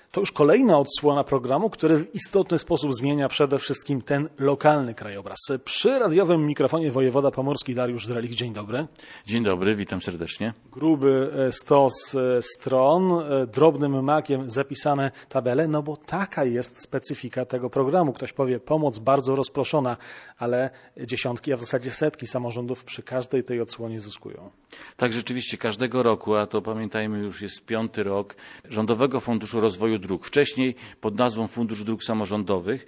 To już kolejna odsłona programu, który w istotny sposób zmienia przede wszystkim ten lokalny krajobraz. Przy radiowym mikrofonie wojewoda pomorski Dariusz Drelich. Dzień dobry. Dzień dobry, witam serdecznie. Gruby stos stron, drobnym makiem zapisane tabele, no bo taka jest specyfika tego programu. Ktoś powie, pomoc bardzo rozproszona, ale dziesiątki, a w zasadzie setki samorządów przy każdej tej odsłonie zyskują. Tak, rzeczywiście każdego roku, a to pamiętajmy już jest 5. rok, Rządowego Funduszu Rozwoju Dróg, wcześniej pod nazwą Fundusz Dróg Samorządowych,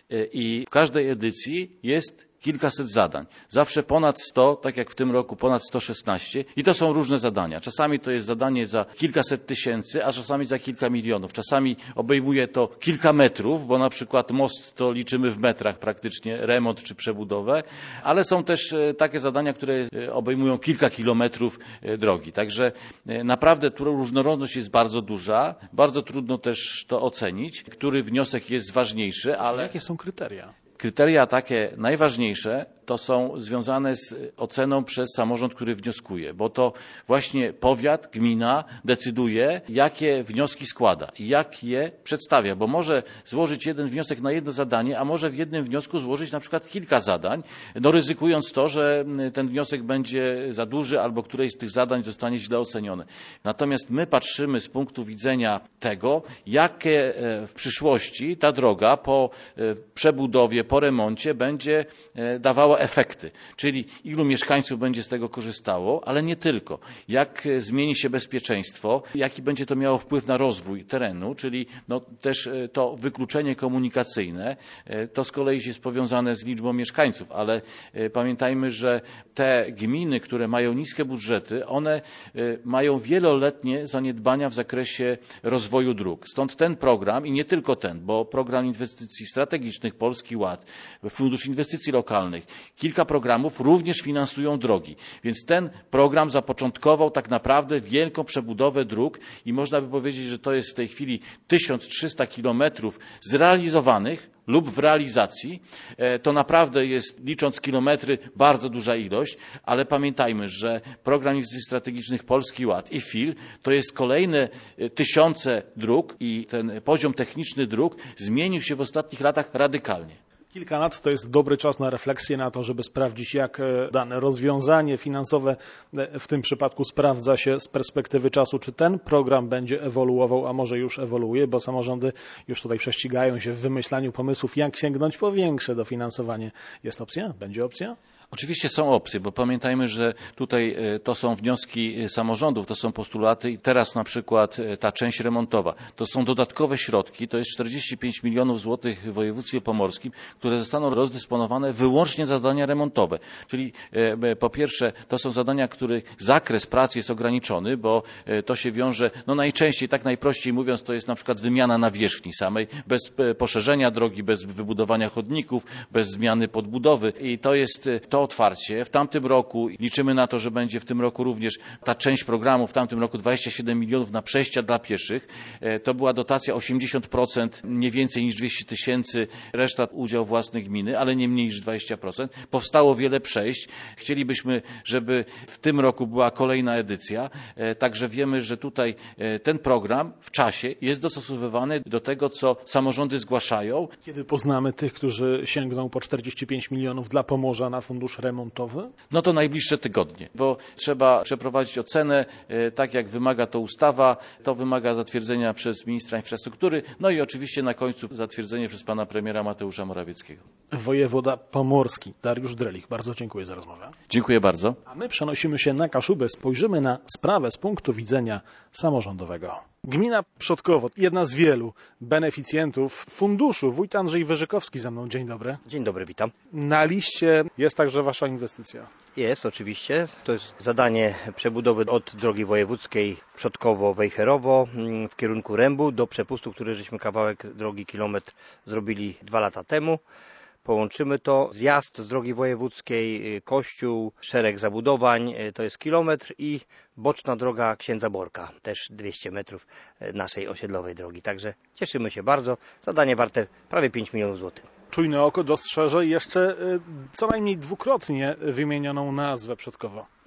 i w każdej edycji jest kilkaset zadań. Zawsze ponad 100, tak jak w tym roku ponad 116 i to są różne zadania. Czasami to jest zadanie za kilkaset tysięcy, a czasami za kilka milionów. Czasami obejmuje to kilka metrów, bo na przykład most to liczymy w metrach praktycznie, remont czy przebudowę, ale są też takie zadania, które obejmują kilka kilometrów drogi. Także naprawdę tu różnorodność jest bardzo duża. Bardzo trudno też to ocenić, który wniosek jest ważniejszy, ale... Jakie są kryteria? Kryteria takie najważniejsze to są związane z oceną przez samorząd, który wnioskuje, bo to właśnie powiat, gmina decyduje, jakie wnioski składa i jak je przedstawia, bo może złożyć jeden wniosek na jedno zadanie, a może w jednym wniosku złożyć na przykład kilka zadań, no ryzykując to, że ten wniosek będzie za duży albo któreś z tych zadań zostanie źle ocenione. Natomiast my patrzymy z punktu widzenia tego, jakie w przyszłości ta droga po przebudowie, po remoncie będzie dawała efekty, czyli ilu mieszkańców będzie z tego korzystało, ale nie tylko. Jak zmieni się bezpieczeństwo, jaki będzie to miało wpływ na rozwój terenu, czyli no też to wykluczenie komunikacyjne, to z kolei jest powiązane z liczbą mieszkańców, ale pamiętajmy, że te gminy, które mają niskie budżety, one mają wieloletnie zaniedbania w zakresie rozwoju dróg. Stąd ten program i nie tylko ten, bo program inwestycji strategicznych Polski Ład, Fundusz Inwestycji Lokalnych, kilka programów również finansują drogi. Więc ten program zapoczątkował tak naprawdę wielką przebudowę dróg i można by powiedzieć, że to jest w tej chwili 1300 kilometrów zrealizowanych lub w realizacji. To naprawdę jest, licząc kilometry, bardzo duża ilość, ale pamiętajmy, że program inwestycji strategicznych Polski Ład i FIL to jest kolejne tysiące dróg i ten poziom techniczny dróg zmienił się w ostatnich latach radykalnie. Kilka lat to jest dobry czas na refleksję, na to, żeby sprawdzić, jak dane rozwiązanie finansowe w tym przypadku sprawdza się z perspektywy czasu, czy ten program będzie ewoluował, a może już ewoluuje, bo samorządy już tutaj prześcigają się w wymyślaniu pomysłów, jak sięgnąć po większe dofinansowanie. Jest opcja? Będzie opcja? Oczywiście są opcje, bo pamiętajmy, że tutaj to są wnioski samorządów, to są postulaty i teraz na przykład ta część remontowa, to są dodatkowe środki, to jest 45 milionów złotych w województwie pomorskim, które zostaną rozdysponowane wyłącznie za zadania remontowe. Czyli po pierwsze to są zadania, których zakres pracy jest ograniczony, bo to się wiąże, no najczęściej, tak najprościej mówiąc, to jest na przykład wymiana nawierzchni samej, bez poszerzenia drogi, bez wybudowania chodników, bez zmiany podbudowy i to jest to otwarcie. W tamtym roku liczymy na to, że będzie w tym roku również ta część programu, w tamtym roku 27 milionów na przejścia dla pieszych. To była dotacja 80%, nie więcej niż 200 tysięcy, reszta udział własny gminy, ale nie mniej niż 20%. Powstało wiele przejść. Chcielibyśmy, żeby w tym roku była kolejna edycja, także wiemy, że tutaj ten program w czasie jest dostosowywany do tego, co samorządy zgłaszają. Kiedy poznamy tych, którzy sięgną po 45 milionów dla Pomorza na fundusz remontowy? No to najbliższe tygodnie, bo trzeba przeprowadzić ocenę, tak jak wymaga to ustawa, to wymaga zatwierdzenia przez ministra infrastruktury, no i oczywiście na końcu zatwierdzenie przez pana premiera Mateusza Morawieckiego. Wojewoda pomorski Dariusz Drelich. Bardzo dziękuję za rozmowę. Dziękuję bardzo. A my przenosimy się na Kaszubę, spojrzymy na sprawę z punktu widzenia samorządowego. Gmina Przodkowo, jedna z wielu beneficjentów funduszu. Wójt Andrzej Wyrzykowski ze mną. Dzień dobry. Dzień dobry, witam. Na liście jest także wasza inwestycja. Jest, oczywiście. To jest zadanie przebudowy od drogi wojewódzkiej Przodkowo-Wejherowo w kierunku Rębu do przepustu, który żeśmy kawałek drogi, kilometr zrobili 2 lata temu. Połączymy to, zjazd z drogi wojewódzkiej, kościół, szereg zabudowań, to jest kilometr i boczna droga Księdza Borka, też 200 metrów naszej osiedlowej drogi. Także cieszymy się bardzo. Zadanie warte prawie 5 milionów złotych. Czujne oko dostrzeże jeszcze co najmniej dwukrotnie wymienioną nazwę Przodkowo.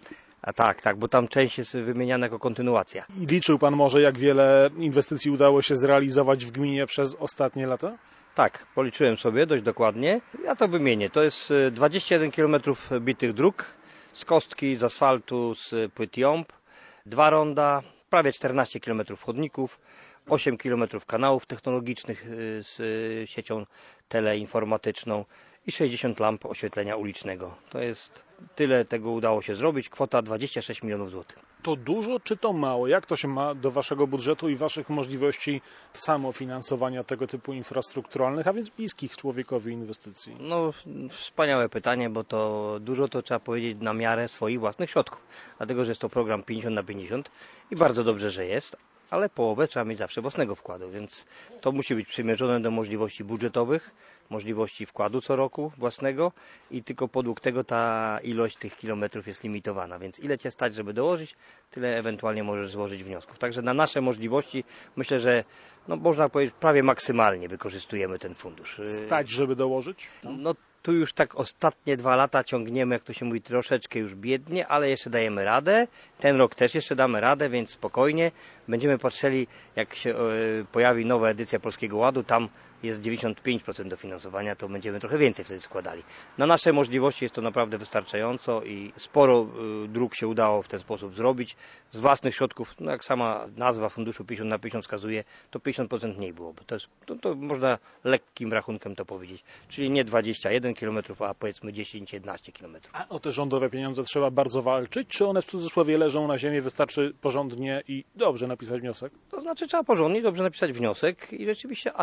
A tak, bo tam część jest wymieniana jako kontynuacja. I liczył pan może, jak wiele inwestycji udało się zrealizować w gminie przez ostatnie lata? Tak, policzyłem sobie dość dokładnie. Ja to wymienię. To jest 21 km bitych dróg z kostki, z asfaltu, z płyt jąb, 2 ronda, prawie 14 km chodników, 8 km kanałów technologicznych z siecią teleinformatyczną i 60 lamp oświetlenia ulicznego. To jest tyle, tego udało się zrobić. Kwota 26 milionów złotych. To dużo czy to mało? Jak to się ma do waszego budżetu i waszych możliwości samofinansowania tego typu infrastrukturalnych, a więc bliskich człowiekowi inwestycji? No, wspaniałe pytanie, bo to dużo to trzeba powiedzieć na miarę swoich własnych środków. Dlatego, że jest to program 50/50 i bardzo dobrze, że jest, ale połowę trzeba mieć zawsze własnego wkładu, więc to musi być przymierzone do możliwości budżetowych, możliwości wkładu co roku własnego i tylko podług tego ta ilość tych kilometrów jest limitowana, więc ile cię stać, żeby dołożyć, tyle ewentualnie możesz złożyć wniosków. Także na nasze możliwości myślę, że można powiedzieć prawie maksymalnie wykorzystujemy ten fundusz. Stać, żeby dołożyć? No tu już tak ostatnie 2 lata ciągniemy, jak to się mówi, troszeczkę już biednie, ale jeszcze dajemy radę. Ten rok też jeszcze damy radę, więc spokojnie. Będziemy patrzyli, jak się pojawi nowa edycja Polskiego Ładu, tam jest 95% dofinansowania, to będziemy trochę więcej wtedy składali. Na nasze możliwości jest to naprawdę wystarczająco i sporo dróg się udało w ten sposób zrobić. Z własnych środków, jak sama nazwa funduszu 50/50 wskazuje, to 50% mniej byłoby. To można lekkim rachunkiem to powiedzieć. Czyli nie 21 km, a powiedzmy 10-11 km. A o te rządowe pieniądze trzeba bardzo walczyć? Czy one w cudzysłowie leżą na ziemi, wystarczy porządnie i dobrze napisać wniosek? To znaczy trzeba porządnie, dobrze napisać wniosek i rzeczywiście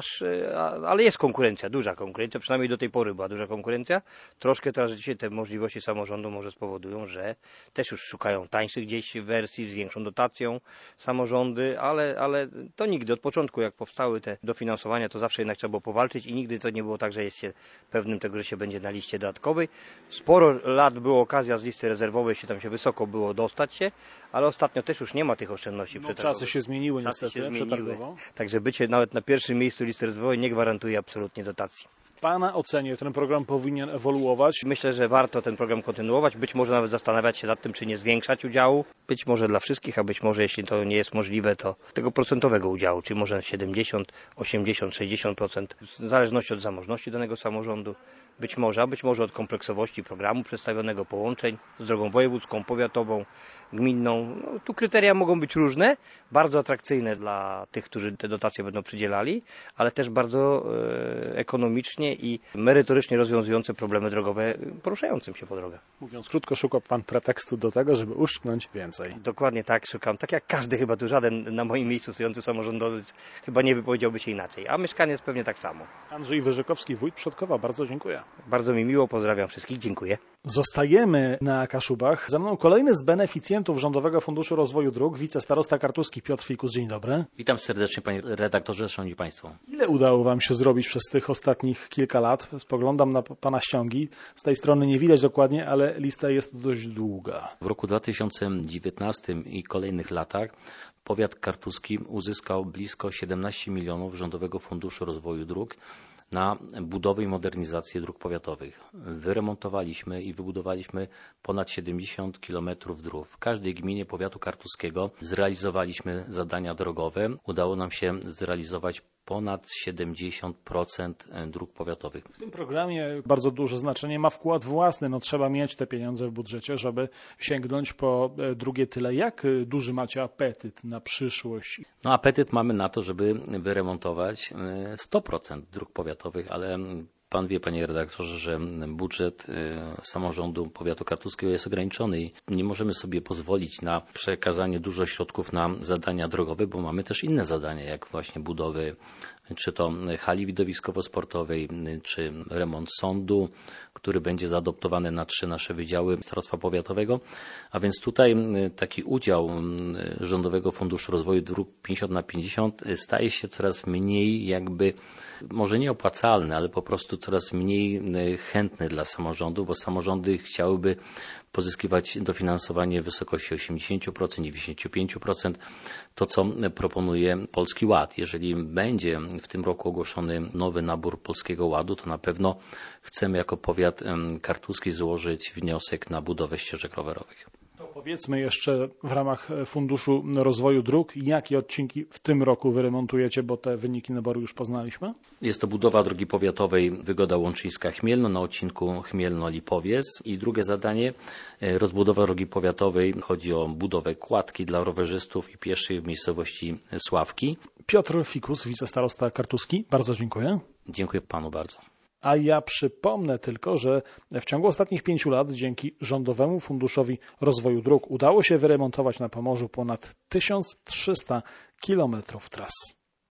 ale jest konkurencja, duża konkurencja, przynajmniej do tej pory była duża konkurencja. Troszkę teraz dzisiaj te możliwości samorządu może spowodują, że też już szukają tańszych gdzieś wersji z większą dotacją samorządy, ale to nigdy, od początku jak powstały te dofinansowania, to zawsze jednak trzeba było powalczyć i nigdy to nie było tak, że jest się pewnym tego, że się będzie na liście dodatkowej. Sporo lat było okazja z listy rezerwowej, tam się wysoko było dostać się, ale ostatnio też już nie ma tych oszczędności przetargowych. Czasy się zmieniły niestety przetargowo. Także bycie nawet na pierwszym miejscu listy rezerwowej nie gwarantuje absolutnie dotacji. W Pana ocenie ten program powinien ewoluować? Myślę, że warto ten program kontynuować, być może nawet zastanawiać się nad tym, czy nie zwiększać udziału, być może dla wszystkich, a być może jeśli to nie jest możliwe, to tego procentowego udziału, czyli może 70, 80, 60%, w zależności od zamożności danego samorządu, być może od kompleksowości programu przedstawionego, połączeń z drogą wojewódzką, powiatową, gminną. Tu kryteria mogą być różne, bardzo atrakcyjne dla tych, którzy te dotacje będą przydzielali, ale też bardzo ekonomicznie i merytorycznie rozwiązujące problemy drogowe poruszającym się po drogach. Mówiąc krótko, szuka Pan pretekstu do tego, żeby uszczknąć więcej. Dokładnie tak szukam. Tak jak każdy chyba, tu żaden na moim miejscu stojący samorządowiec chyba nie wypowiedziałby się inaczej, a mieszkanie jest pewnie tak samo. Andrzej Wyrzykowski, wójt Przodkowa, bardzo dziękuję. Bardzo mi miło, pozdrawiam wszystkich, dziękuję. Zostajemy na Kaszubach. Za mną kolejny z beneficjentów Rządowego Funduszu Rozwoju Dróg, wicestarosta kartuski Piotr Fikus. Dzień dobry. Witam serdecznie, panie redaktorze, szanowni państwo. Ile udało wam się zrobić przez tych ostatnich kilka lat? Spoglądam na pana ściągi. Z tej strony nie widać dokładnie, ale lista jest dość długa. W roku 2019 i kolejnych latach powiat kartuski uzyskał blisko 17 milionów Rządowego Funduszu Rozwoju Dróg na budowę i modernizację dróg powiatowych. Wyremontowaliśmy i wybudowaliśmy ponad 70 km dróg. W każdej gminie powiatu kartuskiego zrealizowaliśmy zadania drogowe. Udało nam się zrealizować ponad 70% dróg powiatowych. W tym programie bardzo duże znaczenie ma wkład własny. Trzeba mieć te pieniądze w budżecie, żeby sięgnąć po drugie tyle. Jak duży macie apetyt na przyszłość? Apetyt mamy na to, żeby wyremontować 100% dróg powiatowych, ale pan wie, panie redaktorze, że budżet samorządu powiatu kartuskiego jest ograniczony i nie możemy sobie pozwolić na przekazanie dużo środków na zadania drogowe, bo mamy też inne zadania, jak właśnie budowy czy to hali widowiskowo-sportowej, czy remont sądu, który będzie zaadoptowany na 3 nasze wydziały starostwa powiatowego. A więc tutaj taki udział Rządowego Funduszu Rozwoju Dróg 50/50 staje się coraz mniej może nie opłacalny, ale po prostu coraz mniej chętny dla samorządu, bo samorządy chciałyby pozyskiwać dofinansowanie w wysokości 80%, 95%, to co proponuje Polski Ład. Jeżeli będzie w tym roku ogłoszony nowy nabór Polskiego Ładu, to na pewno chcemy jako powiat kartuski złożyć wniosek na budowę ścieżek rowerowych. To Powiedzmy jeszcze w ramach Funduszu Rozwoju Dróg, jakie odcinki w tym roku wyremontujecie, bo te wyniki naboru już poznaliśmy? Jest to budowa drogi powiatowej Wygoda Łączyńska-Chmielno na odcinku Chmielno-Lipowiec i drugie zadanie rozbudowa drogi powiatowej. Chodzi o budowę kładki dla rowerzystów i pieszych w miejscowości Sławki. Piotr Fikus, wicestarosta kartuski, bardzo dziękuję. Dziękuję panu bardzo. A ja przypomnę tylko, że w ciągu ostatnich 5 lat dzięki Rządowemu Funduszowi Rozwoju Dróg udało się wyremontować na Pomorzu ponad 1300 kilometrów tras.